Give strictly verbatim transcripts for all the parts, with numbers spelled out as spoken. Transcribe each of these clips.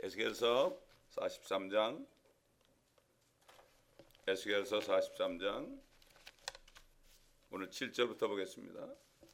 에스겔서 사십삼 장, 에스겔서 사십삼 장 오늘 칠 절부터 보겠습니다.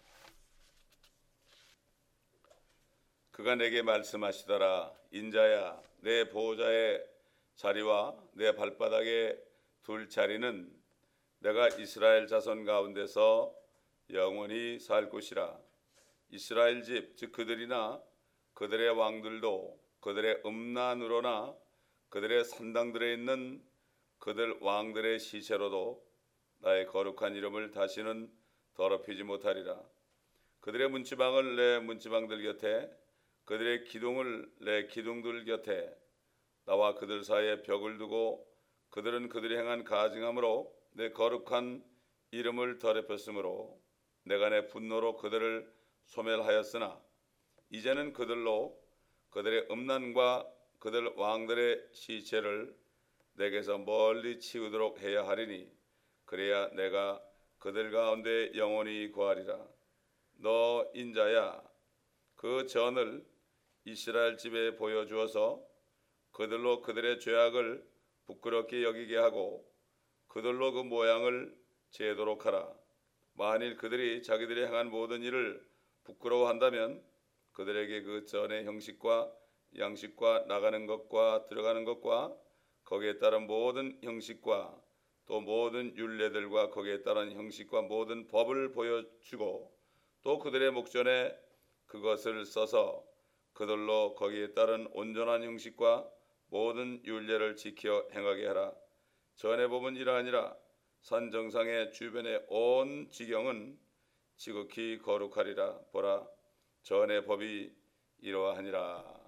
그가 내게 말씀하시더라. 인자야, 내 보호자의 자리와 내 발바닥에 둘 자리는 내가 이스라엘 자손 가운데서 영원히 살 곳이라. 이스라엘 집, 즉 그들이나 그들의 왕들도 그들의 음란으로나 그들의 산당들에 있는 그들 왕들의 시체로도 나의 거룩한 이름을 다시는 더럽히지 못하리라. 그들의 문지방을 내 문지방들 곁에, 그들의 기둥을 내 기둥들 곁에, 나와 그들 사이에 벽을 두고 그들은 그들이 행한 가증함으로 내 거룩한 이름을 더럽혔으므로 내가 내 분노로 그들을 소멸하였으나 이제는 그들로 그들의 음란과 그들 왕들의 시체를 내게서 멀리 치우도록 해야 하리니 그래야 내가 그들 가운데 영원히 거하리라. 너 인자야, 그 전을 이스라엘 집에 보여주어서 그들로 그들의 죄악을 부끄럽게 여기게 하고 그들로 그 모양을 재도록 하라. 만일 그들이 자기들이 행한 모든 일을 부끄러워한다면 그들에게 그 전의 형식과 양식과 나가는 것과 들어가는 것과 거기에 따른 모든 형식과 또 모든 율례들과 거기에 따른 형식과 모든 법을 보여주고 또 그들의 목전에 그것을 써서 그들로 거기에 따른 온전한 형식과 모든 율례를 지켜 행하게 하라. 전의 법은 이러하니라. 산 정상의 주변의 온 지경은 지극히 거룩하리라. 보라, 전의 법이 이러하니라.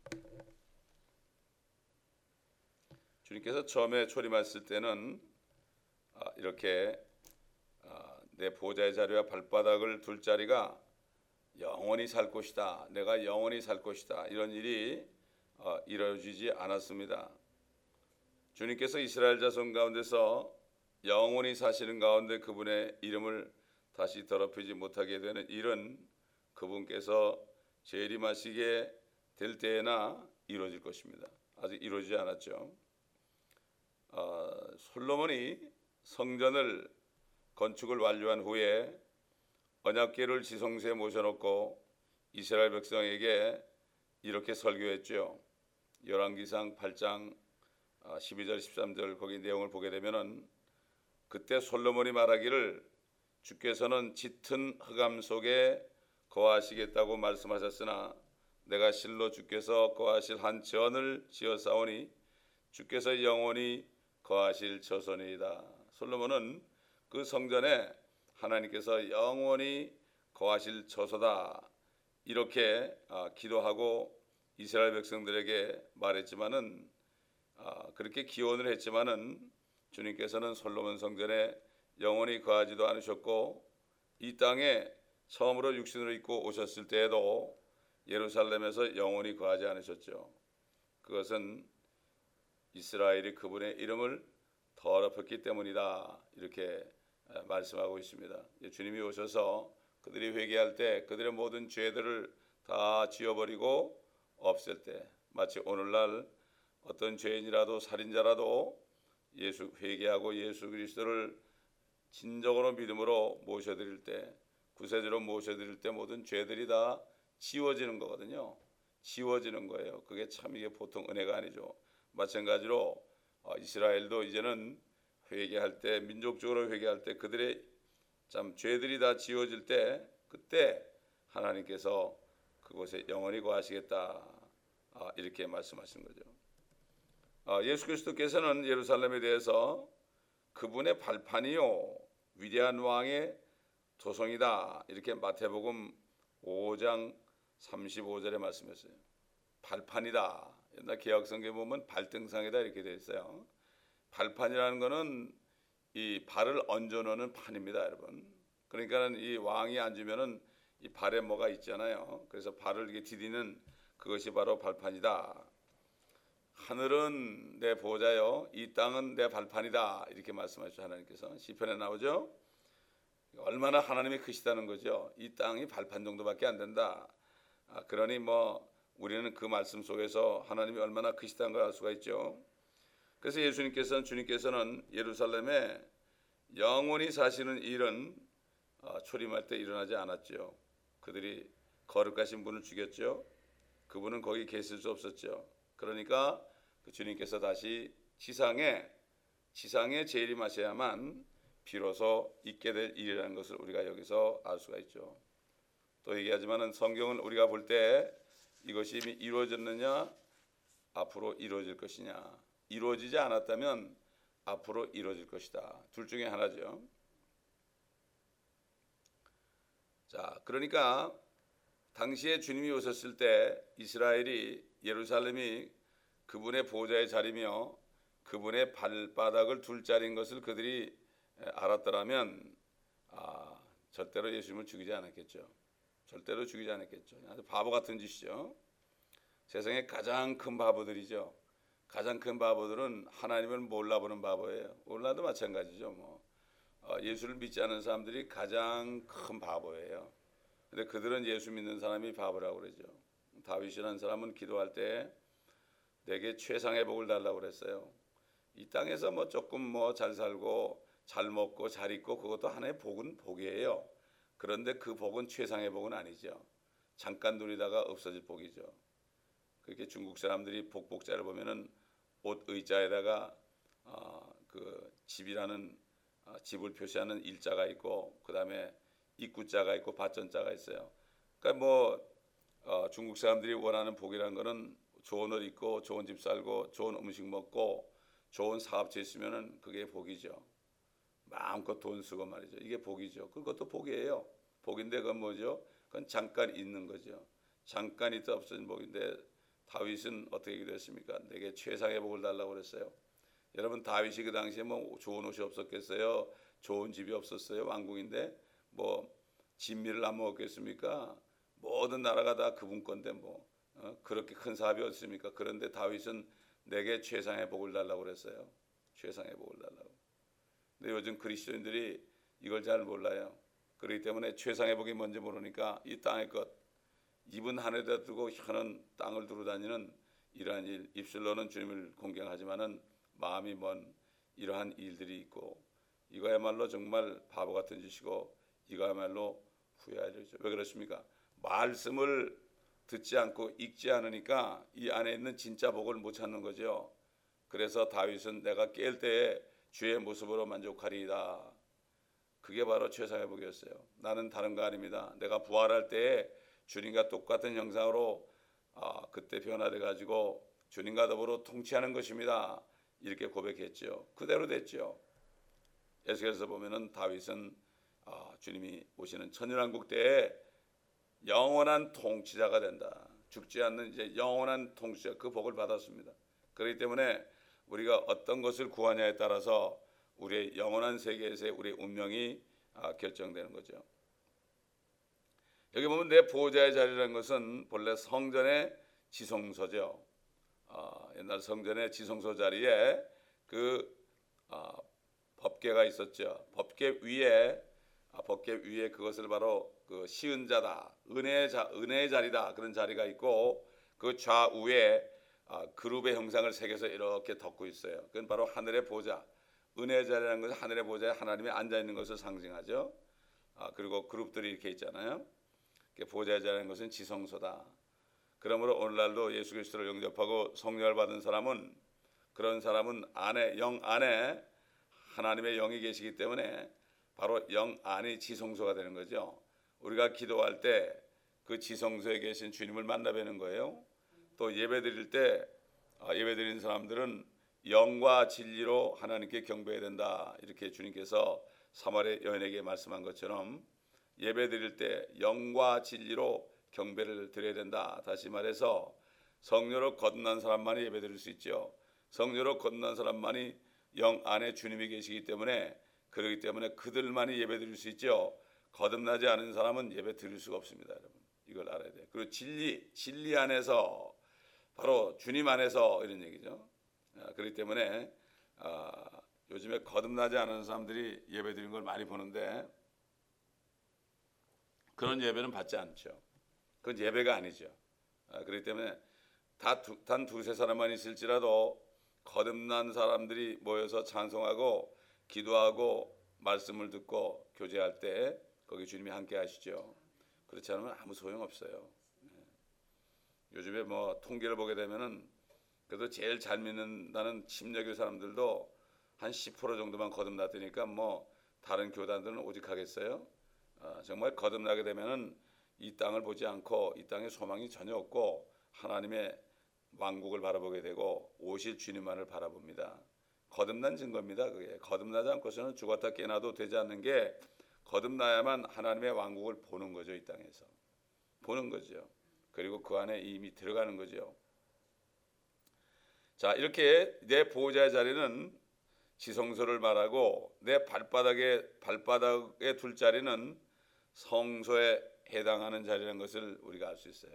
주님께서 처음에 초림하셨을 때는 이렇게 내 보호자의 자리와 발바닥을 둘 자리가 영원히 살 곳이다, 내가 영원히 살 곳이다, 이런 일이 이루어지지 않았습니다. 주님께서 이스라엘 자손 가운데서 영원히 사시는 가운데 그분의 이름을 다시 더럽히지 못하게 되는 일은 그분께서 재림하시게 될 때에나 이루어질 것입니다. 아직 이루어지지 않았죠. 어, 솔로몬이 성전을 건축을 완료한 후에 언약궤를 지성소에 모셔놓고 이스라엘 백성에게 이렇게 설교했죠. 열왕기상 팔 장 십이 절 십삼 절 거기 내용을 보게 되면은 그때 솔로몬이 말하기를 주께서는 짙은 흑암 속에 거하시겠다고 말씀하셨으나 내가 실로 주께서 거하실 한 전을 지어싸우니 주께서 영원히 거하실 처소니이다. 솔로몬은 그 성전에 하나님께서 영원히 거하실 처소다 이렇게 기도하고 이스라엘 백성들에게 말했지만은 그렇게 기원을 했지만은 주님께서는 솔로몬 성전에 영원히 거하지도 않으셨고 이 땅에 처음으로 육신으로 입고 오셨을 때에도 예루살렘에서 영원히 거하지 않으셨죠. 그것은 이스라엘이 그분의 이름을 더럽혔기 때문이다 이렇게 말씀하고 있습니다. 주님이 오셔서 그들이 회개할 때 그들의 모든 죄들을 다 지워버리고 없앨 때 마치 오늘날 어떤 죄인이라도 살인자라도 예수 회개하고 예수 그리스도를 진정으로 믿음으로 모셔드릴 때, 구세주로 모셔드릴 때 모든 죄들이 다 지워지는 거거든요. 지워지는 거예요. 그게 참 이게 보통 은혜가 아니죠. 마찬가지로 이스라엘도 이제는 회개할 때, 민족적으로 회개할 때 그들의 참 죄들이 다 지워질 때 그때 하나님께서 그곳에 영원히 거하시겠다 이렇게 말씀하신 거죠. 예수 그리스도께서는 예루살렘에 대해서 그분의 발판이요 위대한 왕의 도성이다 이렇게 마태복음 오 장 삼십오 절에 말씀했어요. 발판이다. 옛날 개혁성경에 보면 발등상이다 이렇게 되어 있어요. 발판이라는 것은 이 발을 얹어놓는 판입니다, 여러분. 그러니까 이 왕이 앉으면은 이 발에 뭐가 있잖아요. 그래서 발을 이렇게 디디는 그것이 바로 발판이다. 하늘은 내 보호자요, 이 땅은 내 발판이다 이렇게 말씀하시죠. 하나님께서 시편에 나오죠. 얼마나 하나님이 크시다는 거죠. 이 땅이 발판 정도밖에 안 된다. 아, 그러니 뭐 우리는 그 말씀 속에서 하나님이 얼마나 크시다는 걸 알 수가 있죠. 그래서 예수님께서는 주님께서는 예루살렘에 영원히 사시는 일은 초림할 때 일어나지 않았죠. 그들이 거룩하신 분을 죽였죠. 그분은 거기 계실 수 없었죠. 그러니까 그 주님께서 다시 지상에 지상에 재림하셔야만 비로소 있게 될 일이라는 것을 우리가 여기서 알 수가 있죠. 또 얘기하지만은 성경은 우리가 볼 때 이것이 이미 이루어졌느냐 앞으로 이루어질 것이냐, 이루어지지 않았다면 앞으로 이루어질 것이다. 둘 중에 하나죠. 자, 그러니까 당시에 주님이 오셨을 때 이스라엘이 예루살렘이 그분의 보좌의 자리며 그분의 발바닥을 둘 자리인 것을 그들이 알았더라면 아, 절대로 예수님을 죽이지 않았겠죠. 절대로 죽이지 않았겠죠. 아주 바보 같은 짓이죠. 세상에 가장 큰 바보들이죠. 가장 큰 바보들은 하나님을 몰라보는 바보예요. 몰라도 마찬가지죠. 뭐 어, 예수를 믿지 않는 사람들이 가장 큰 바보예요. 근데 그들은 예수 믿는 사람이 바보라고 그러죠. 다윗이라는 사람은 기도할 때 내게 최상의 복을 달라고 그랬어요. 이 땅에서 뭐 조금 뭐 잘 살고 잘 먹고 잘 입고 그것도 하나의 복은 복이에요. 그런데 그 복은 최상의 복은 아니죠. 잠깐 누리다가 없어질 복이죠. 그렇게 중국 사람들이 복복자를 보면은 옷 의자에다가 어, 그 집이라는 어, 집을 표시하는 일자가 있고 그 다음에 입구자가 있고 밭전자가 있어요. 그러니까 뭐 어, 중국 사람들이 원하는 복이라는 거는 좋은 옷 입고 좋은 집 살고 좋은 음식 먹고 좋은 사업체 있으면은 그게 복이죠. 마음껏 돈 쓰고 말이죠. 이게 복이죠. 그것도 복이에요. 복인데 그건 뭐죠? 그건 잠깐 있는 거죠. 잠깐 있다 없어진 복인데 다윗은 어떻게 기도했습니까? 내게 최상의 복을 달라고 그랬어요. 여러분 다윗이 그 당시에 뭐 좋은 옷이 없었겠어요? 좋은 집이 없었어요? 왕궁인데 뭐 진미를 안 먹었겠습니까? 모든 나라가 다 그분 건데 뭐 어? 그렇게 큰 사업이 없습니까? 그런데 다윗은 내게 최상의 복을 달라고 그랬어요. 최상의 복을 달라고. 근데 요즘 그리스도인들이 이걸 잘 몰라요. 그렇기 때문에 최상의 복이 뭔지 모르니까 이 땅의 것, 입은 하늘에다 두고 혀는 땅을 두루 다니는 이러한 일, 입술로는 주님을 공경하지만은 마음이 먼 이러한 일들이 있고 이거야말로 정말 바보 같은 짓이고 이거야말로 후회할 일이죠. 왜 그렇습니까? 말씀을 듣지 않고 읽지 않으니까 이 안에 있는 진짜 복을 못 찾는 거죠. 그래서 다윗은 내가 깰 때에 주의 모습으로 만족하리이다. 그게 바로 최상의 복이었어요. 나는 다른 거 아닙니다. 내가 부활할 때에 주님과 똑같은 형상으로 아, 그때 변화돼 가지고 주님과 더불어 통치하는 것입니다. 이렇게 고백했죠. 그대로 됐죠. 에스겔에서 보면은 다윗은 아, 주님이 오시는 천년왕국 때에 영원한 통치자가 된다. 죽지 않는 이제 영원한 통치자, 그 복을 받았습니다. 그렇기 때문에 우리가 어떤 것을 구하냐에 따라서 우리의 영원한 세계에서의 우리의 운명이 아, 결정되는 거죠. 여기 보면 내 보호자의 자리라는 것은 본래 성전의 지성소죠. 아, 옛날 성전의 지성소 자리에 그 아, 법궤가 있었죠. 법궤 위에 아, 법궤 위에 그것을 바로 그 시은 자다, 은혜의 자, 은혜의 자리다 그런 자리가 있고 그 좌우에 아, 그룹의 형상을 새겨서 이렇게 덮고 있어요. 그건 바로 하늘의 보좌, 은혜의 자리라는 것은 하늘의 보좌에 하나님이 앉아 있는 것을 상징하죠. 아, 그리고 그룹들이 이렇게 있잖아요. 보좌의 자리라는 것은 지성소다. 그러므로 오늘날도 예수 그리스도를 영접하고 성령을 받은 사람은 그런 사람은 안에 영 안에 하나님의 영이 계시기 때문에 바로 영 안이 지성소가 되는 거죠. 우리가 기도할 때 그 지성소에 계신 주님을 만나 뵈는 거예요. 또 예배 드릴 때 예배 드리는 사람들은 영과 진리로 하나님께 경배해야 된다. 이렇게 주님께서 사마리아 여인에게 말씀한 것처럼 예배 드릴 때 영과 진리로 경배를 드려야 된다. 다시 말해서 성령으로 거듭난 사람만이 예배 드릴 수 있죠. 성령으로 거듭난 사람만이 영 안에 주님이 계시기 때문에 그렇기 때문에 그들만이 예배 드릴 수 있죠. 거듭나지 않은 사람은 예배 드릴 수가 없습니다. 여러분 이걸 알아야 돼요. 그리고 진리, 진리 안에서 바로 주님 안에서 이런 얘기죠. 그렇기 때문에 아, 요즘에 거듭나지 않은 사람들이 예배 드리는 걸 많이 보는데 그런 예배는 받지 않죠. 그건 예배가 아니죠. 아, 그렇기 때문에 다 두, 단 두세 사람만 있을지라도 거듭난 사람들이 모여서 찬송하고 기도하고 말씀을 듣고 교제할 때 거기 주님이 함께 하시죠. 그렇지 않으면 아무 소용 없어요. 요즘에 뭐 통계를 보게 되면은 그래도 제일 잘 믿는다는 침례교 사람들도 한 십 퍼센트 정도만 거듭났다니까 뭐 다른 교단들은 오직 하겠어요? 아, 정말 거듭나게 되면은 이 땅을 보지 않고 이 땅에 소망이 전혀 없고 하나님의 왕국을 바라보게 되고 오실 주님만을 바라봅니다. 거듭난 증거입니다. 그게 거듭나지 않고서는 죽었다 깨어나도 되지 않는 게 거듭나야만 하나님의 왕국을 보는 거죠. 이 땅에서 보는 거죠. 그리고 그 안에 이미 들어가는 거죠. 자, 이렇게 내 보호자의 자리는 지성소를 말하고 내 발바닥에 발바닥에 둘 자리는 성소에 해당하는 자리라는 것을 우리가 알 수 있어요.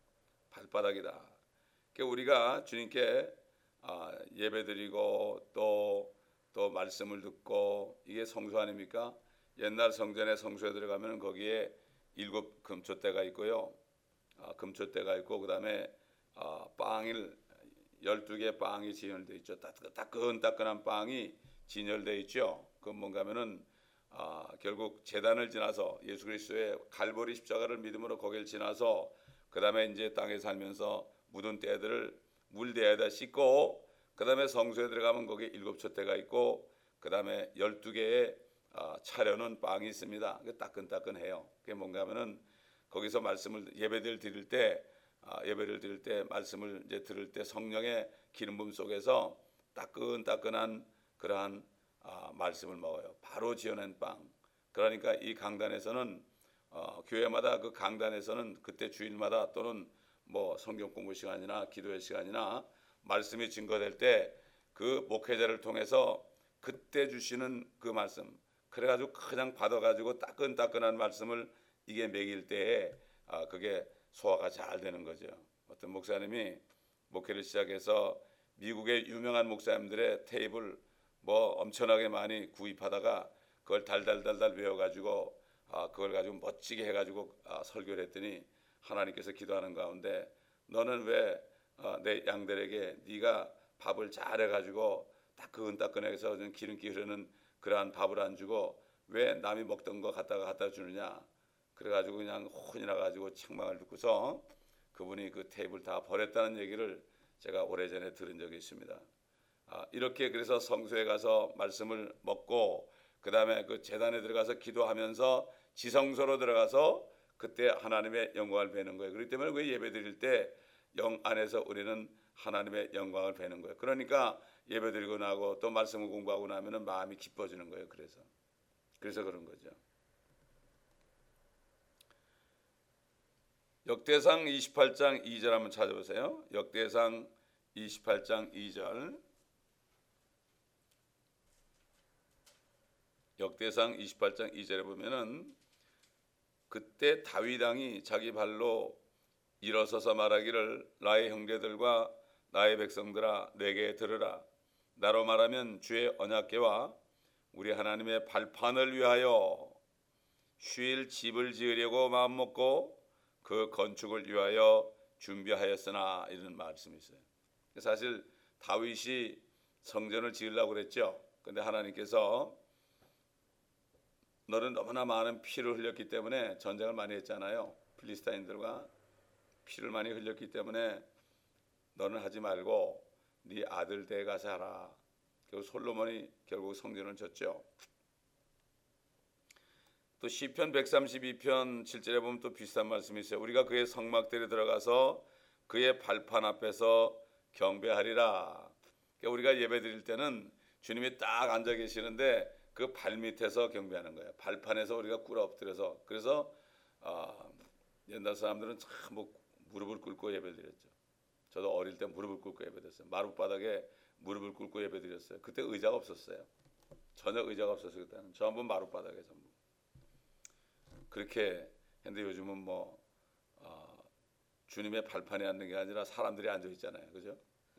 발바닥이다. 그러니까 우리가 주님께 아, 예배드리고 또 또 말씀을 듣고 이게 성소 아닙니까? 옛날 성전의 성소에 들어가면 거기에 일곱 금초대가 있고요. 아, 금초대가 있고 그다음에 아, 빵을 열두 개 빵이 진열되어 있죠. 따끈따끈한 빵이 진열되어 있죠. 그건 뭔가 하면은 아, 결국 제단을 지나서 예수 그리스도의 갈보리 십자가를 믿음으로 거기를 지나서 그 다음에 이제 땅에 살면서 묻은 때들을 물대에다 씻고 그 다음에 성소에 들어가면 거기에 일곱 촛대가 있고 그 다음에 열두 개의 아, 차려놓은 빵이 있습니다. 따끈따끈해요. 그게 뭔가 하면은 거기서 말씀을 예배를 드릴 때 아, 예배를 드릴 때 말씀을 이제 들을 때 성령의 기름 부음 속에서 따끈따끈한 그러한 아, 말씀을 먹어요. 바로 지어낸 빵. 그러니까 이 강단에서는 어, 교회마다 그 강단에서는 그때 주일마다 또는 뭐 성경 공부 시간이나 기도의 시간이나 말씀이 증거될 때 그 목회자를 통해서 그때 주시는 그 말씀 그래가지고 그냥 받아가지고 따끈따끈한 말씀을 이게 먹일 때에 아, 그게 소화가 잘 되는 거죠. 어떤 목사님이 목회를 시작해서 미국의 유명한 목사님들의 테이블 뭐 엄청나게 많이 구입하다가 그걸 달달달달 외워가지고 아, 그걸 가지고 멋지게 해가지고 아, 설교를 했더니 하나님께서 기도하는 가운데 너는 왜 내 아, 양들에게 네가 밥을 잘해가지고 따끈따끈해서 기름기 흐르는 그러한 밥을 안 주고 왜 남이 먹던 거 갖다가 갖다 주느냐. 그래가지고 그냥 혼이 나가지고 책망을 듣고서 그분이 그 테이블 다 버렸다는 얘기를 제가 오래전에 들은 적이 있습니다. 아, 이렇게 그래서 성소에 가서 말씀을 먹고 그 다음에 그 제단에 들어가서 기도하면서 지성소로 들어가서 그때 하나님의 영광을 뵈는 거예요. 그렇기 때문에 그 예배 드릴 때 영 안에서 우리는 하나님의 영광을 뵈는 거예요. 그러니까 예배 드리고 나고 또 말씀을 공부하고 나면은 마음이 기뻐지는 거예요. 그래서 그래서 그런 거죠. 역대상 이십팔 장 이 절 한번 찾아보세요. 역대상 이십팔 장 이 절. 역대상 이십팔 장 이 절에 보면은 그때 다윗 왕이 자기 발로 일어서서 말하기를 나의 형제들과 나의 백성들아 내게 들으라. 나로 말하면 주의 언약궤와 우리 하나님의 발판을 위하여 쉴 집을 지으려고 마음먹고 그 건축을 위하여 준비하였으나 이런 말씀이 있어요. 사실 다윗이 성전을 지으려고 그랬죠. 그런데 하나님께서 너는 너무나 많은 피를 흘렸기 때문에 전쟁을 많이 했잖아요. 필리스타인들과 피를 많이 흘렸기 때문에 너는 하지 말고 네 아들 댁에 가서 하라. 결국 솔로몬이 결국 성전을 졌죠. 또 시편 백삼십이 편 칠 절에 보면 또 비슷한 말씀이 있어요. 우리가 그의 성막들에 들어가서 그의 발판 앞에서 경배하리라. 그러니까 우리가 예배 드릴 때는 주님이 딱 앉아 계시는데 그 발 밑에서 경배하는 거예요. 발판에서 우리가 꿇어 엎드려서. 그래서 아, 옛날 사람들은 참 뭐 무릎을 꿇고 예배드렸죠. 저도 어릴 때 무릎을 꿇고 예배드렸어요. 마룻바닥에 무릎을 꿇고 예배드렸어요. 그때 의자가 없었어요. 전혀 의자가 없었어요. 그때는 전부 마룻바닥에 전부. 그렇게 했는데 요즘은 뭐 어, 주님의 발판에 앉는 게 아니라 사람들이 앉아 있잖아요. 그죠?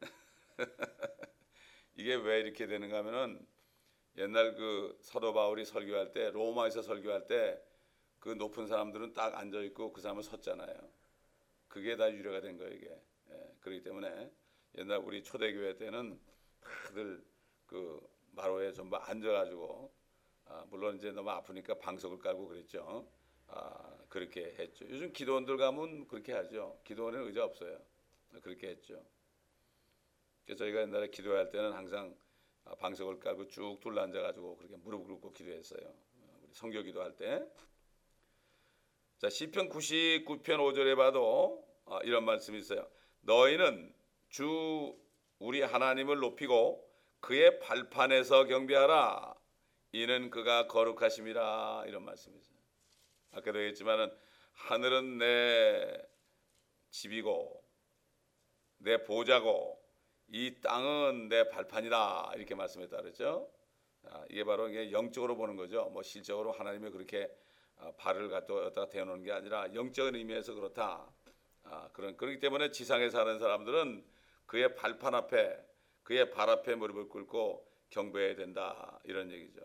이게 왜 이렇게 되는가 하면은 옛날 그 사도 바울이 설교할 때 로마에서 설교할 때 그 높은 사람들은 딱 앉아 있고 그 사람은 섰잖아요. 그게 다 유래가 된 거예요 이게. 예, 그렇기 때문에 옛날 우리 초대교회 때는 다들 그 마루에 전부 앉아가지고 아, 물론 이제 너무 아프니까 방석을 깔고 그랬죠. 아, 그렇게 했죠. 요즘 기도원들 가면 그렇게 하죠. 기도원에는 의자 없어요. 그렇게 했죠. 그래서 저희가 옛날에 기도할 때는 항상 방석을 깔고 쭉 둘러앉아가지고 그렇게 무릎 꿇고 기도했어요. 우리 성교 기도할 때. 자, 시편 구십구 편 오 절에 봐도 어, 이런 말씀이 있어요. 너희는 주 우리 하나님을 높이고 그의 발판에서 경배하라. 이는 그가 거룩하심이라. 이런 말씀이 있어요. 아까도 얘기했지만은 하늘은 내 집이고 내 보좌고 이 땅은 내 발판이다. 이렇게 말씀했다 그랬죠. 아, 이게 바로 이게 영적으로 보는 거죠. 뭐 실적으로 하나님이 그렇게 아, 발을 갖다가 대놓는 게 아니라 영적인 의미에서 그렇다. 아, 그런 그렇기 때문에 지상에 사는 사람들은 그의 발판 앞에 그의 발 앞에 무릎을 꿇고 경배해야 된다. 이런 얘기죠.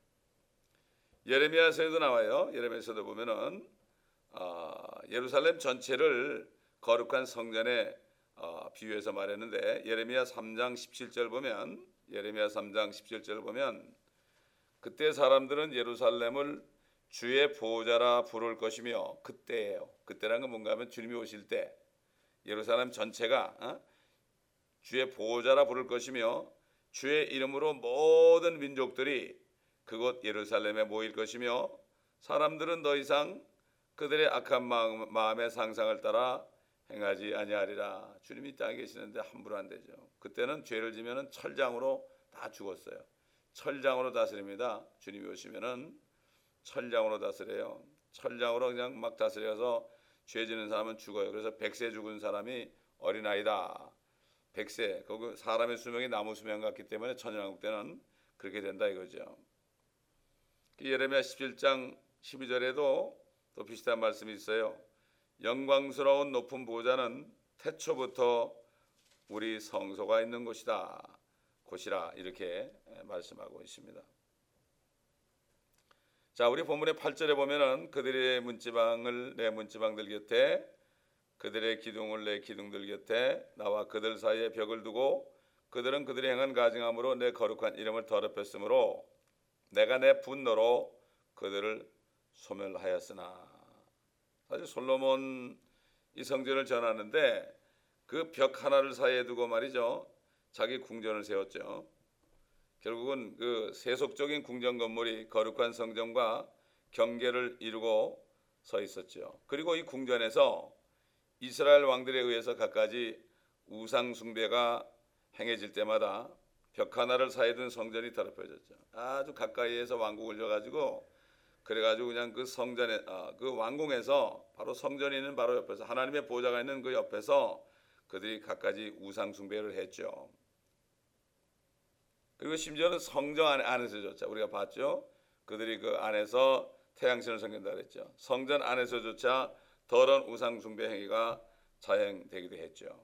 예레미야서에도 나와요. 예레미야서도 보면은 어, 예루살렘 전체를 거룩한 성전에 어, 비유해서 말했는데 예레미야 삼 장 십칠 절 보면 예레미야 삼 장 십칠 절 보면 그때 사람들은 예루살렘을 주의 보좌라 부를 것이며 그때예요. 그때라는 건 뭔가 하면 주님이 오실 때 예루살렘 전체가 어? 주의 보좌라 부를 것이며 주의 이름으로 모든 민족들이 그곳 예루살렘에 모일 것이며 사람들은 더 이상 그들의 악한 마음, 마음의 상상을 따라 행하지 아니하리라. 주님이 이 땅에 계시는데 함부로 안 되죠. 그때는 죄를 지면은 철장으로 다 죽었어요. 철장으로 다스립니다. 주님이 오시면은 철장으로 다스려요. 철장으로 그냥 막 다스려서 죄 지는 사람은 죽어요. 그래서 백세 죽은 사람이 어린아이다. 백세, 거기 사람의 수명이 나무 수명 같기 때문에 천년왕국 때는 그렇게 된다 이거죠. 예레미야 십칠 장 십이 절에도 또 비슷한 말씀이 있어요. 영광스러운 높은 보좌는 태초부터 우리 성소가 있는 곳이다. 곳이라 이렇게 말씀하고 있습니다. 자, 우리 본문의 팔 절에 보면은 그들의 문지방을 내 문지방들 곁에 그들의 기둥을 내 기둥들 곁에 나와 그들 사이에 벽을 두고 그들은 그들의 행한 가증함으로 내 거룩한 이름을 더럽혔으므로 내가 내 분노로 그들을 소멸하였으나. 사실 솔로몬 이 성전을 전하는데 그 벽 하나를 사이에 두고 말이죠. 자기 궁전을 세웠죠. 결국은 그 세속적인 궁전 건물이 거룩한 성전과 경계를 이루고 서 있었죠. 그리고 이 궁전에서 이스라엘 왕들에 의해서 갖가지 우상 숭배가 행해질 때마다 벽 하나를 사이에 둔 성전이 더럽혀졌죠. 아주 가까이에서 왕궁을 져가지고 그래가지고 그냥 그 성전에 아, 그 왕궁에서 바로 성전이 있는 바로 옆에서 하나님의 보좌가 있는 그 옆에서 그들이 갖가지 우상 숭배를 했죠. 그리고 심지어는 성전 안에, 안에서조차 우리가 봤죠. 그들이 그 안에서 태양신을 섬긴다 그랬죠. 성전 안에서조차 더러운 우상 숭배 행위가 자행되기도 했죠.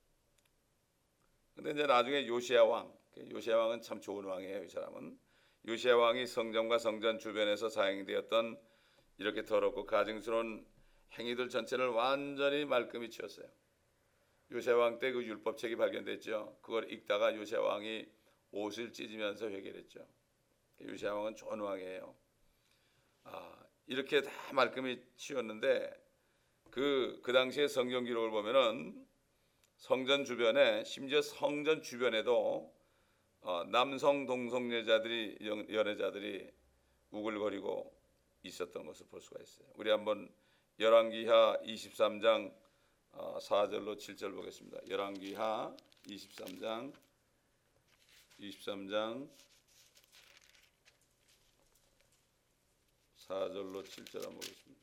근데 이제 나중에 요시야 왕, 요시야 왕은 참 좋은 왕이에요. 이 사람은 요시야 왕이 성전과 성전 주변에서 사행되었던 이렇게 더럽고 가증스러운 행위들 전체를 완전히 말끔히 치웠어요. 요시야 왕 때 그 율법책이 발견됐죠. 그걸 읽다가 요시야 왕이 옷을 찢으면서 회개했죠. 요시야 왕은 좋은 왕이에요. 아, 이렇게 다 말끔히 치웠는데 그, 그 당시에 성경 기록을 보면은 성전 주변에 심지어 성전 주변에도 어, 남성 동성애자들이 연애자들이 우글거리고 있었던 것을 볼 수가 있어요. 우리 한번 열왕기하 이십삼 장 어, 사 절로 칠 절 보겠습니다. 열왕기하 이십삼 장 이십삼 장 사 절로 칠 절 한번 보겠습니다.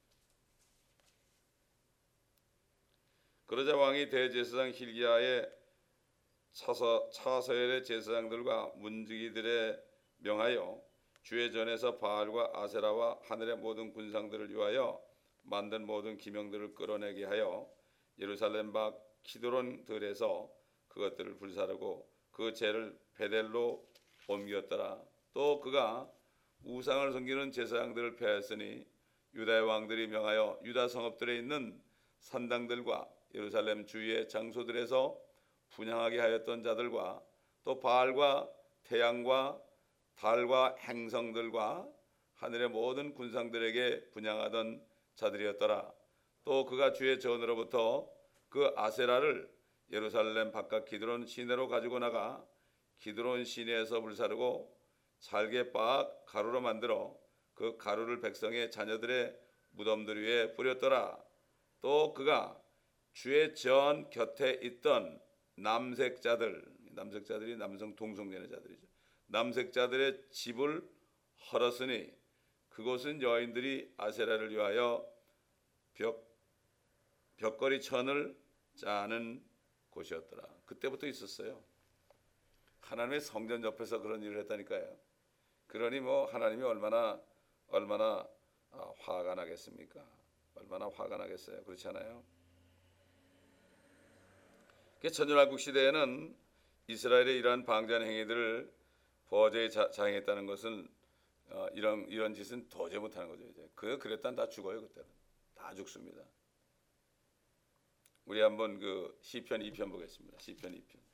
그러자 왕이 대제사장 hil기야의 차서, 차서엘의 제사장들과 문지기들에 명하여 주의 전에서 바알과 아세라와 하늘의 모든 군상들을 위하여 만든 모든 기명들을 끌어내게 하여 예루살렘 밖 키드론 들에서 그것들을 불사르고 그 죄를 베델로 옮겼더라. 또 그가 우상을 섬기는 제사장들을 패하였으니 유다의 왕들이 명하여 유다 성읍들에 있는 산당들과 예루살렘 주위의 장소들에서 분향하게 하였던 자들과 또 바알과 태양과 달과 행성들과 하늘의 모든 군상들에게 분향하던 자들이었더라. 또 그가 주의 전으로부터 그 아세라를 예루살렘 바깥 기드론 시내로 가지고 나가 기드론 시내에서 불사르고 잘게 빻아 가루로 만들어 그 가루를 백성의 자녀들의 무덤들 위에 뿌렸더라. 또 그가 주의 전 곁에 있던 남색자들, 남색자들이 남성 동성연애 자들이죠. 남색자들의 집을 헐었으니 그곳은 여인들이 아세라를 위하여 벽, 벽걸이 천을 짜는 곳이었더라. 그때부터 있었어요. 하나님의 성전 옆에서 그런 일을 했다니까요. 그러니 뭐 하나님이 얼마나 얼마나 화가 나겠습니까? 얼마나 화가 나겠어요. 그렇지 않아요? 천년왕국 시대에는 이스라엘의 이러한 방자한 행위들을 버저히 자행했다는 것은 어, 이런 이런 짓은 도저히 못하는 거죠. 이제 그 그랬단 다 죽어요. 그때는 다 죽습니다. 우리 한번 그 시편 이 편 보겠습니다. 시편 이 편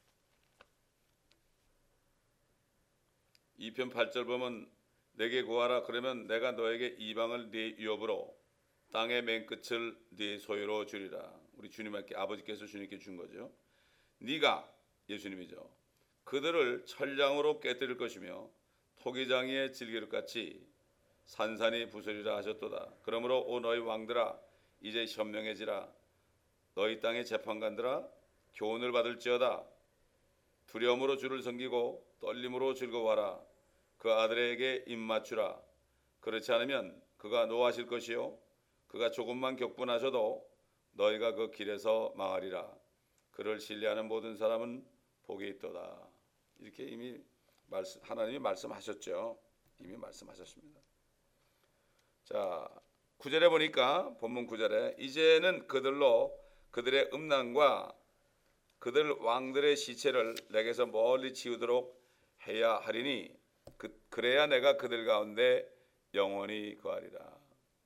이 편 팔 절 보면 내게 구하라 그러면 내가 너에게 이방을 네 위업으로 땅의 맨 끝을 네 소유로 주리라. 우리 주님께 아버지께서 주님께 준 거죠. 네가 예수님이죠. 그들을 철장으로 깨뜨릴 것이며 토기장이의 질기릇같이 산산이 부서리라 하셨도다. 그러므로 오 너희 왕들아 이제 현명해지라. 너희 땅의 재판관들아 교훈을 받을지어다. 두려움으로 주를 섬기고 떨림으로 즐거워하라. 그 아들에게 입맞추라. 그렇지 않으면 그가 노하실 것이요 그가 조금만 격분하셔도 너희가 그 길에서 망하리라. 그를 신뢰하는 모든 사람은 복이 있도다. 이렇게 이미 말씀, 하나님이 말씀하셨죠. 이미 말씀하셨습니다. 자, 구 절에 보니까 본문 구 절에 이제는 그들로 그들의 음란과 그들 왕들의 시체를 내게서 멀리 치우도록 해야 하리니 그, 그래야 내가 그들 가운데 영원히 거하리라.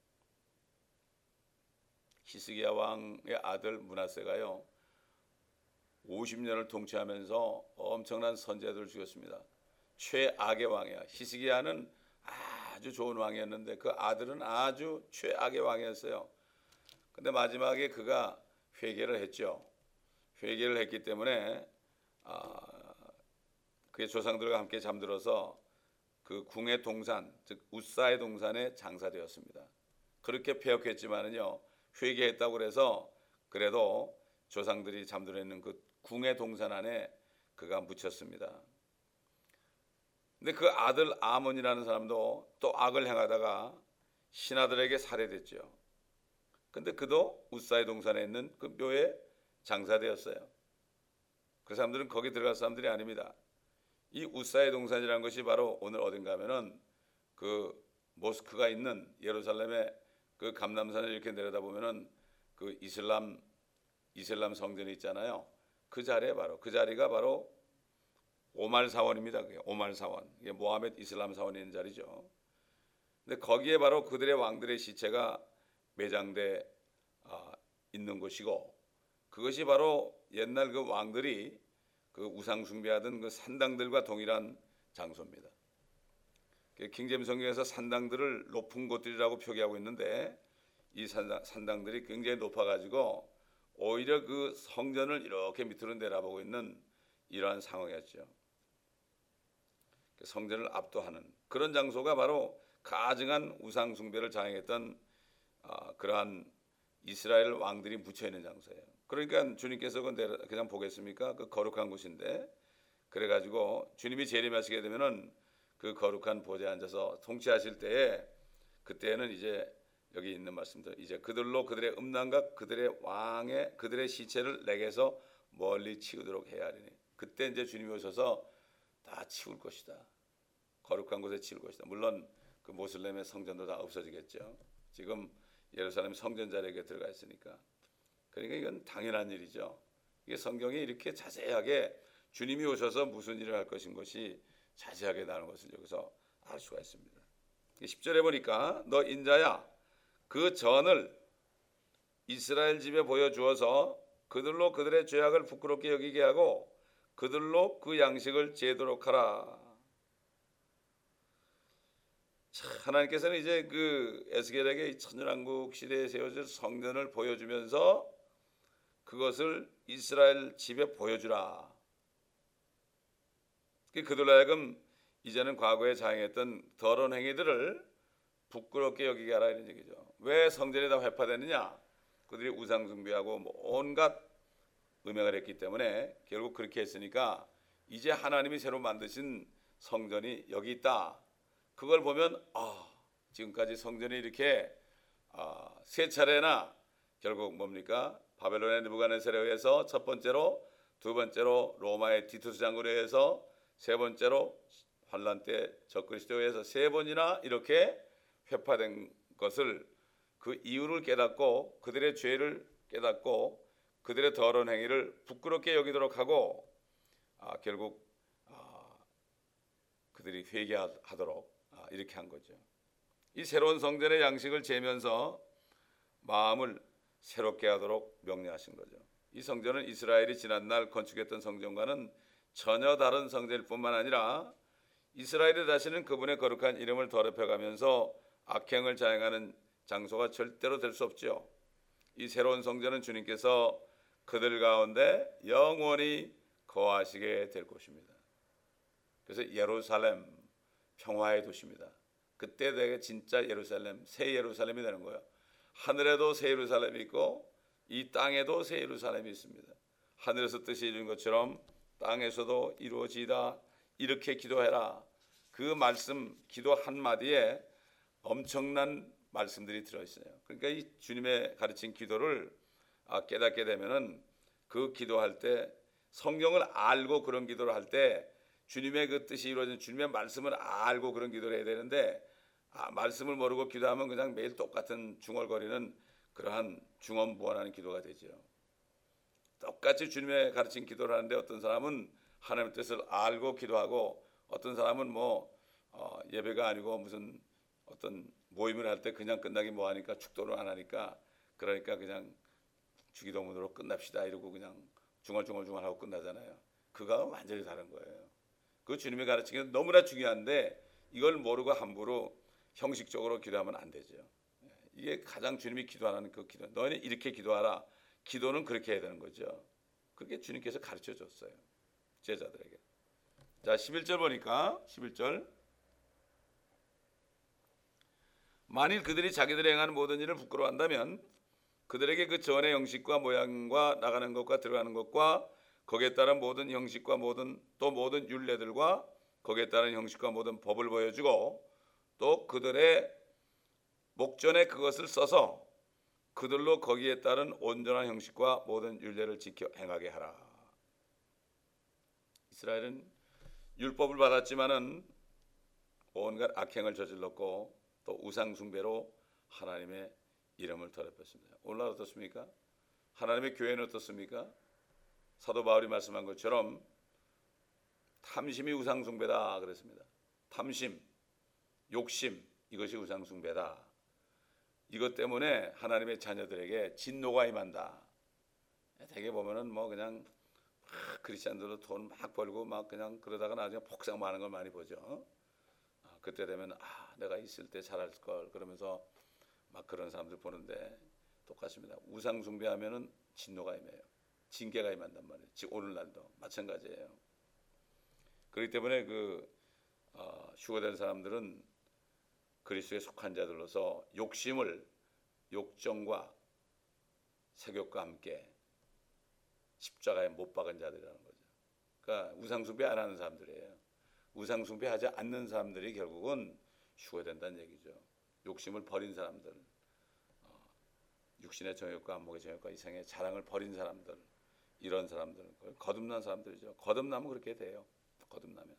히스기야 왕의 아들 므낫세가요 오십 년을 통치하면서 엄청난 선지자들을 죽였습니다. 최악의 왕이야. 히스기야는 아주 좋은 왕이었는데 그 아들은 아주 최악의 왕이었어요. 근데 마지막에 그가 회개를 했죠. 회개를 했기 때문에 아, 그의 조상들과 함께 잠들어서 그 궁의 동산, 즉 우사의 동산에 장사되었습니다. 그렇게 폐역했지만은요 회개했다고 그래서 그래도 조상들이 잠들어 있는 그 궁의 동산 안에 그가 묻혔습니다. 근데 그 아들 아몬이라는 사람도 또 악을 행하다가 신하들에게 살해됐죠. 근데 그도 우사의 동산에 있는 그 묘에 장사되었어요. 그 사람들은 거기 들어갈 사람들이 아닙니다. 이 우사의 동산이라는 것이 바로 오늘 어딘가 하면은 그 모스크가 있는 예루살렘의 그 감람산을 이렇게 내려다 보면은 그 이슬람 이슬람 성전이 있잖아요. 그 자리에 바로 그 자리가 바로 오말 사원입니다. 그게 오말 사원. 이게 모하메드 이슬람 사원이 있는 자리죠. 근데 거기에 바로 그들의 왕들의 시체가 매장돼 아, 있는 곳이고 그것이 바로 옛날 그 왕들이 그 우상 숭배하던 그 산당들과 동일한 장소입니다. 킹제임스 성경에서 산당들을 높은 곳들이라고 표기하고 있는데 이 산당, 산당들이 굉장히 높아가지고 오히려 그 성전을 이렇게 밑으로 내려보고 있는 이러한 상황이었죠. 성전을 압도하는 그런 장소가 바로 가증한 우상 숭배를 자행했던 어, 그러한 이스라엘 왕들이 묻혀있는 장소예요. 그러니까 주님께서 그냥 보겠습니까? 그 거룩한 곳인데 그래가지고 주님이 재림하시게 되면은 그 거룩한 보좌에 앉아서 통치하실 때에 그때는 이제 여기 있는 말씀들 이제 그들로 그들의 음란과 그들의 왕의 그들의 시체를 내게서 멀리 치우도록 해야 하리니 그때 이제 주님이 오셔서 다 치울 것이다. 거룩한 곳에 치울 것이다. 물론 그 모슬렘의 성전도 다 없어지겠죠. 지금 예루살렘 성전 자리에 들어가 있으니까. 그러니까 이건 당연한 일이죠. 이게 성경이 이렇게 자세하게 주님이 오셔서 무슨 일을 할 것인 것이 자세하게 나오는 것을 여기서 알 수가 있습니다. 십 절에 보니까 너 인자야 그 전을 이스라엘 집에 보여주어서 그들로 그들의 죄악을 부끄럽게 여기게 하고 그들로 그 양식을 제도록 하라. 자, 하나님께서는 이제 그 에스겔에게 천년왕국 시대에 세워질 성전을 보여주면서 그것을 이스라엘 집에 보여주라. 그들로 하여금 이제는 과거에 자행했던 더러운 행위들을 부끄럽게 여기게 하라 이런 얘기죠. 왜 성전이 다 회파되느냐? 그들이 우상 숭배하고 뭐 온갖 음행을 했기 때문에 결국 그렇게 했으니까 이제 하나님이 새로 만드신 성전이 여기 있다. 그걸 보면 아, 지금까지 성전이 이렇게 아, 세 차례나 결국 뭡니까? 바벨론의 느부갓네살에 의해서 첫 번째로, 두 번째로 로마의 디투스 장군에 의해서, 세 번째로 환란 때 적그리스도에 의해서 세 번이나 이렇게 회파된 것을 그 이유를 깨닫고 그들의 죄를 깨닫고 그들의 더러운 행위를 부끄럽게 여기도록 하고 아, 결국 아, 그들이 회개하도록 아, 이렇게 한 거죠. 이 새로운 성전의 양식을 재면서 마음을 새롭게 하도록 명령하신 거죠. 이 성전은 이스라엘이 지난날 건축했던 성전과는 전혀 다른 성전일 뿐만 아니라 이스라엘이 다시는 그분의 거룩한 이름을 더럽혀가면서 악행을 자행하는 장소가 절대로 될 수 없죠. 이 새로운 성전은 주님께서 그들 가운데 영원히 거하시게 될 것입니다. 그래서 예루살렘 평화의 도시입니다. 그때 되게 진짜 예루살렘, 새 예루살렘이 되는 거예요. 하늘에도 새 예루살렘이 있고 이 땅에도 새 예루살렘이 있습니다. 하늘에서 뜻이 이루어진 것처럼 땅에서도 이루어지다. 이렇게 기도해라. 그 말씀 기도 한마디에 엄청난 말씀들이 들어있어요. 그러니까 이 주님의 가르친 기도를 깨닫게 되면은 그 기도할 때 성경을 알고 그런 기도를 할 때 주님의 그 뜻이 이루어진 주님의 말씀을 알고 그런 기도를 해야 되는데 아, 말씀을 모르고 기도하면 그냥 매일 똑같은 중얼거리는 그러한 중언부언하는 기도가 되죠. 똑같이 주님의 가르친 기도를 하는데 어떤 사람은 하나님의 뜻을 알고 기도하고 어떤 사람은 뭐 어, 예배가 아니고 무슨 어떤 모임을 할 때 그냥 끝나기 뭐하니까 축도를 안 하니까 그러니까 그냥 주기도문으로 끝납시다 이러고 그냥 중얼중얼중얼 하고 끝나잖아요. 그거가 완전히 다른 거예요. 그 주님의 가르치기는 너무나 중요한데 이걸 모르고 함부로 형식적으로 기도하면 안 되죠. 이게 가장 주님이 기도하는 그 기도. 너희는 이렇게 기도하라. 기도는 그렇게 해야 되는 거죠. 그렇게 주님께서 가르쳐 줬어요. 제자들에게. 자, 십일 절 보니까 십일 절. 만일 그들이 자기들이 행하는 모든 일을 부끄러워한다면 그들에게 그 전의 형식과 모양과 나가는 것과 들어가는 것과 거기에 따른 모든 형식과 모든 또 모든 율례들과 거기에 따른 형식과 모든 법을 보여주고 또 그들의 목전에 그것을 써서 그들로 거기에 따른 온전한 형식과 모든 율례를 지켜 행하게 하라. 이스라엘은 율법을 받았지만은 온갖 악행을 저질렀고 또 우상 숭배로 하나님의 이름을 더럽혔습니다. 오늘날 어떻습니까? 하나님의 교회는 어떻습니까? 사도 바울이 말씀한 것처럼 탐심이 우상 숭배다 그랬습니다. 탐심, 욕심 이것이 우상 숭배다. 이것 때문에 하나님의 자녀들에게 진노가 임한다. 되게 보면은 뭐 그냥 막 크리스찬들도 돈 막 벌고 막 그냥 그러다가 나중에 폭삭 많은 걸 많이 보죠. 아, 그때 되면 아 내가 있을 때 잘할 걸 그러면서 막 그런 사람들 보는데 똑같습니다. 우상 숭배하면은 진노가 임해요. 징계가 임한단 말이에요. 오늘날도 마찬가지예요. 그렇기 때문에 그 어, 휴거된 사람들은 그리스도에 속한 자들로서 욕심을 욕정과 세욕과 함께 십자가에 못 박은 자들이라는 거죠. 그러니까 우상숭배 안 하는 사람들이에요. 우상숭배하지 않는 사람들이 결국은 휴거된다는 얘기죠. 욕심을 버린 사람들, 어, 육신의 정욕과 안목의 정욕과 이생의 자랑을 버린 사람들, 이런 사람들, 거듭난 사람들이죠. 거듭나면 그렇게 돼요. 거듭나면.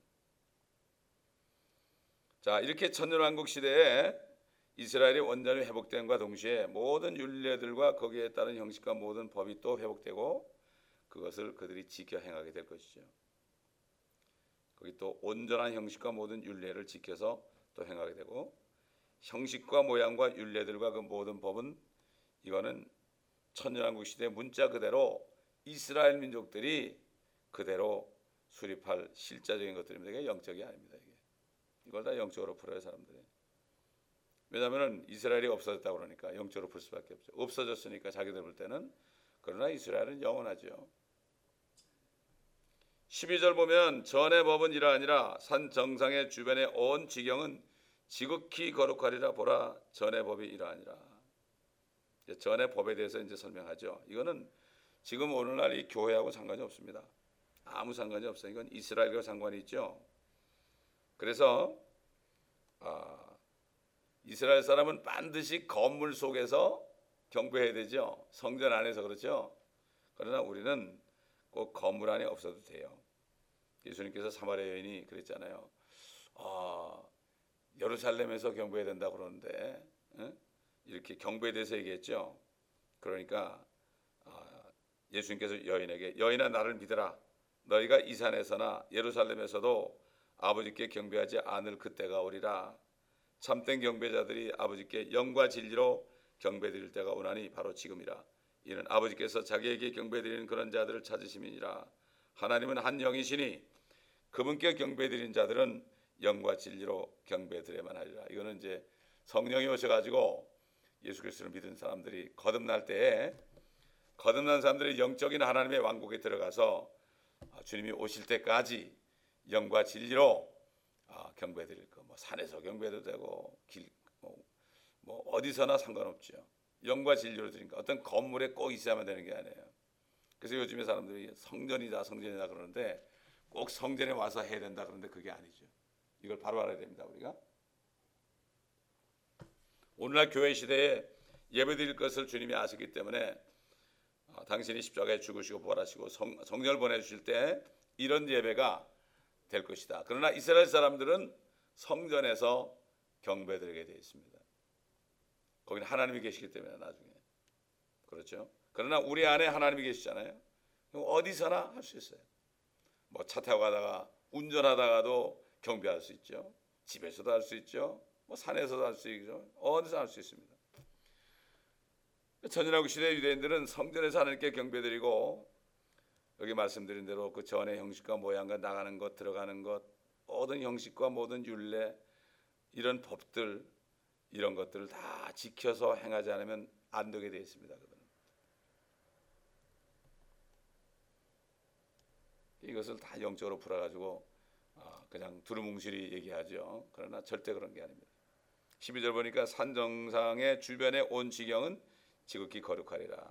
자, 이렇게 천년왕국 시대에 이스라엘이 완전히 회복됨과 동시에 모든 율례들과 거기에 따른 형식과 모든 법이 또 회복되고 그것을 그들이 지켜 행하게 될 것이죠. 거기 또 온전한 형식과 모든 율례를 지켜서 또 행하게 되고 형식과 모양과 율례들과 그 모든 법은 이거는 천년왕국 시대 문자 그대로 이스라엘 민족들이 그대로 수립할 실제적인 것들입니다. 이게 영적이 아닙니다. 이게. 이걸 다 영적으로 풀어요, 사람들이. 왜냐하면 이스라엘이 없어졌다고 그러니까 영적으로 풀 수밖에 없죠. 없어졌으니까 자기들 볼 때는. 그러나 이스라엘은 영원하죠. 십이 절 보면 전의 법은 이러하니라 산 정상의 주변의 온 지경은 지극히 거룩하리라. 보라, 전의 법이 이러하니라. 전의 법에 대해서 이제 설명하죠. 이거는 지금 오늘날 이 교회하고 상관이 없습니다. 아무 상관이 없어요. 이건 이스라엘과 상관이 있죠. 그래서 아, 이스라엘 사람은 반드시 건물 속에서 경배해야 되죠. 성전 안에서. 그렇죠. 그러나 우리는 꼭 건물 안에 없어도 돼요. 예수님께서 사마리아 여인이 그랬잖아요. 아, 예루살렘에서 경배해야 된다고 그러는데 에? 이렇게 경배에 대해서 얘기했죠. 그러니까 아, 예수님께서 여인에게 여인아 나를 믿으라. 너희가 이 산에서나 예루살렘에서도 아버지께 경배하지 않을 그때가 오리라. 참된 경배자들이 아버지께 영과 진리로 경배드릴 때가 오나니 바로 지금이라. 이는 아버지께서 자기에게 경배드리는 그런 자들을 찾으심이니라. 하나님은 한 영이시니 그분께 경배드리는 자들은 영과 진리로 경배드려야만 하리라. 이거는 이제 성령이 오셔가지고 예수 그리스도를 믿은 사람들이 거듭날 때에 거듭난 사람들이 영적인 하나님의 왕국에 들어가서 주님이 오실 때까지 영과 진리로 경배드릴 거. 뭐 산에서 경배도 되고 길, 뭐, 뭐 어디서나 상관없죠. 영과 진리로 드리니까 어떤 건물에 꼭 있어야만 되는 게 아니에요. 그래서 요즘에 사람들이 성전이다 성전이다 그러는데 꼭 성전에 와서 해야 된다 그러는데 그게 아니죠. 이걸 바로 알아야 됩니다. 우리가 오늘날 교회 시대에 예배드릴 것을 주님이 아시기 때문에 어, 당신이 십자가에 죽으시고 부활하시고 성, 성령을 보내주실 때 이런 예배가 될 것이다. 그러나 이스라엘 사람들은 성전에서 경배드리게 되어 있습니다. 거기는 하나님이 계시기 때문에 나중에. 그렇죠. 그러나 우리 안에 하나님이 계시잖아요. 어디서나 할 수 있어요. 뭐 차 타고 가다가 운전하다가도 경배할 수 있죠. 집에서도 할 수 있죠. 뭐 산에서도 할 수 있죠. 어디서 할 수 있습니다. 천년왕국 시대 유대인들은 성전에서 하나님께 경배드리고 여기 말씀드린 대로 그 전의 형식과 모양과 나가는 것 들어가는 것 모든 형식과 모든 율례 이런 법들 이런 것들을 다 지켜서 행하지 않으면 안 되게 되어 있습니다. 이것을 다 영적으로 풀어가지고 그냥 두루뭉실이 얘기하죠. 그러나 절대 그런 게 아닙니다. 십이 절 보니까 산 정상의 주변의 온 지경은 지극히 거룩하리라.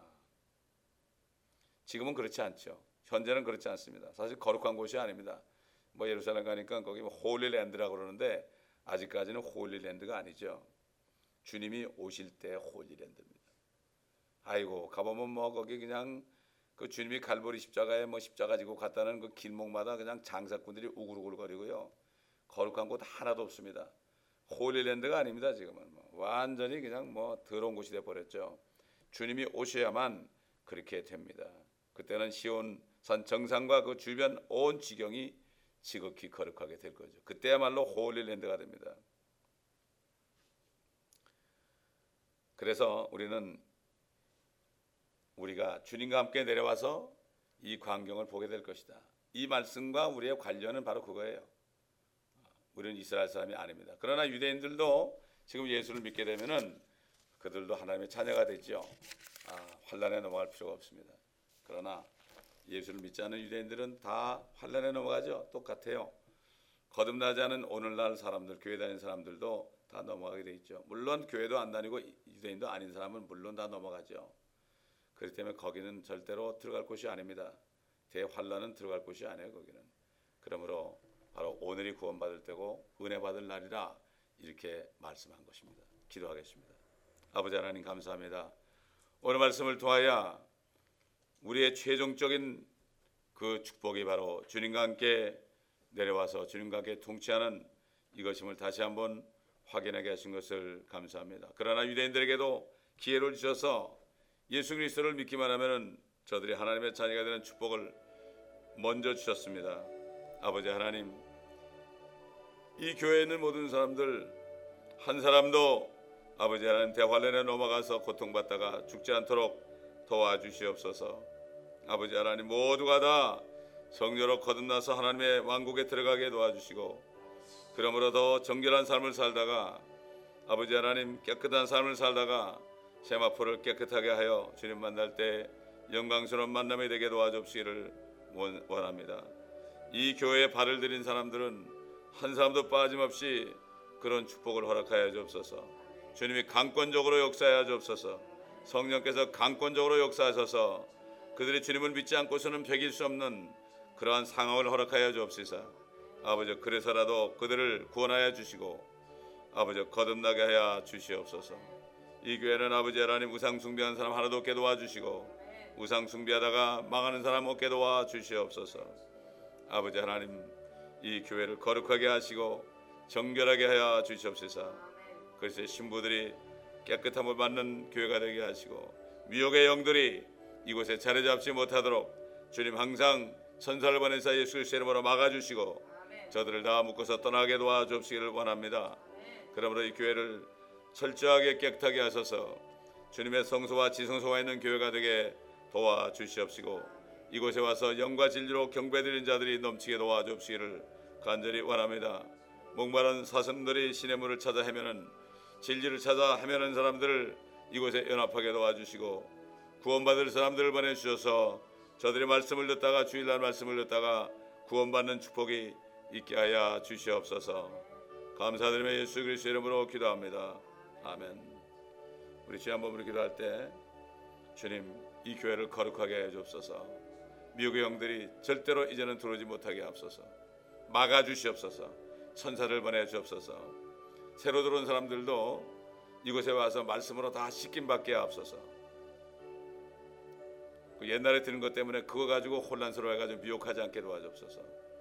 지금은 그렇지 않죠. 현재는 그렇지 않습니다. 사실 거룩한 곳이 아닙니다. 뭐 예루살렘 가니까 거기 뭐 홀리랜드라고 그러는데 아직까지는 홀리랜드가 아니죠. 주님이 오실 때 홀리랜드입니다. 아이고 가보면 뭐 거기 그냥 그 주님이 갈보리 십자가에 뭐 십자가 지고 갔다는 그 길목마다 그냥 장사꾼들이 우글우글거리고요. 거룩한 곳 하나도 없습니다. 홀리랜드가 아닙니다. 지금은 뭐 완전히 그냥 뭐 더러운 곳이 돼 버렸죠. 주님이 오셔야만 그렇게 됩니다. 그때는 시온 산 정상과 그 주변 온 지경이 지극히 거룩하게 될 거죠. 그때야말로 홀리랜드가 됩니다. 그래서 우리는 우리가 주님과 함께 내려와서 이 광경을 보게 될 것이다. 이 말씀과 우리의 관련은 바로 그거예요. 우리는 이스라엘 사람이 아닙니다. 그러나 유대인들도 지금 예수를 믿게 되면은 그들도 하나님의 자녀가 되죠. 아, 환난에 넘어갈 필요가 없습니다. 그러나 예수를 믿지 않는 유대인들은 다 환난에 넘어가죠. 똑같아요. 거듭나지 않은 오늘날 사람들, 교회 다니는 사람들도 다 넘어가게 돼 있죠. 물론 교회도 안 다니고 유대인도 아닌 사람은 물론 다 넘어가죠. 그렇기 때문에 거기는 절대로 들어갈 곳이 아닙니다. 대환란은 들어갈 곳이 아니에요. 거기는. 그러므로 바로 오늘이 구원받을 때고 은혜 받을 날이라 이렇게 말씀한 것입니다. 기도하겠습니다. 아버지 하나님 감사합니다. 오늘 말씀을 통하여 우리의 최종적인 그 축복이 바로 주님과 함께 내려와서 주님과 함께 통치하는 이것임을 다시 한번 확인하게 하신 것을 감사합니다. 그러나 유대인들에게도 기회를 주셔서 예수 그리스도를 믿기만 하면 저들이 하나님의 자녀가 되는 축복을 먼저 주셨습니다. 아버지 하나님, 이 교회에 있는 모든 사람들 한 사람도 아버지 하나님 대환란에 넘어가서 고통받다가 죽지 않도록 도와주시옵소서. 아버지 하나님, 모두가 다 성녀로 거듭나서 하나님의 왕국에 들어가게 도와주시고, 그러므로 더 정결한 삶을 살다가 아버지 하나님 깨끗한 삶을 살다가 세마포를 깨끗하게 하여 주님 만날 때 영광스러운 만남이 되게 도와주시기를 원합니다. 이 교회에 발을 들인 사람들은 한 사람도 빠짐없이 그런 축복을 허락하여 주옵소서. 주님이 강권적으로 역사하여 주옵소서. 성령께서 강권적으로 역사하셔서 그들이 주님을 믿지 않고서는 배길 수 없는 그러한 상황을 허락하여 주옵소서. 아버지, 그래서라도 그들을 구원하여 주시고 아버지 거듭나게 하여 주시옵소서. 이 교회는 아버지 하나님 우상 숭배하는 사람 하나도 없게 도와주시고 우상 숭배하다가 망하는 사람 없게 도와주시옵소서. 아버지 하나님, 이 교회를 거룩하게 하시고 정결하게 하여 주시옵소서. 그래서 신부들이 깨끗함을 받는 교회가 되게 하시고 미혹의 영들이 이곳에 자리 잡지 못하도록 주님 항상 천사를 보내사 예수 그리스도의 이름으로 막아주시고 저들을 다 묶어서 떠나게 도와주시기를 원합니다. 그러므로 이 교회를 철저하게 깨끗하게 하셔서 주님의 성소와 지성소가 있는 교회가 되게 도와주시옵시고 이곳에 와서 영과 진리로 경배드리는 자들이 넘치게 도와주시기를 간절히 원합니다. 목마른 사슴들이 신의 문을 찾아 헤매는, 진리를 찾아 헤매는 사람들을 이곳에 연합하게 도와주시고 구원받을 사람들을 보내주셔서 저들의 말씀을 듣다가 주일날 말씀을 듣다가 구원받는 축복이 있게 하여 주시옵소서. 감사드리며 예수 그리스도의 이름으로 기도합니다. 아멘. 우리 주여 한번 우리 기도할 때 주님, 이 교회를 거룩하게 해 주옵소서. 미혹의 영들이 절대로 이제는 들어오지 못하게 하옵소서. 막아 주시옵소서. 천사를 보내 주옵소서. 새로 들어온 사람들도 이곳에 와서 말씀으로 다 씻김 받게 하옵소서. 그 옛날에 들은 것 때문에 그거 가지고 혼란스러워해가지고 미혹하지 않게 도와주옵소서.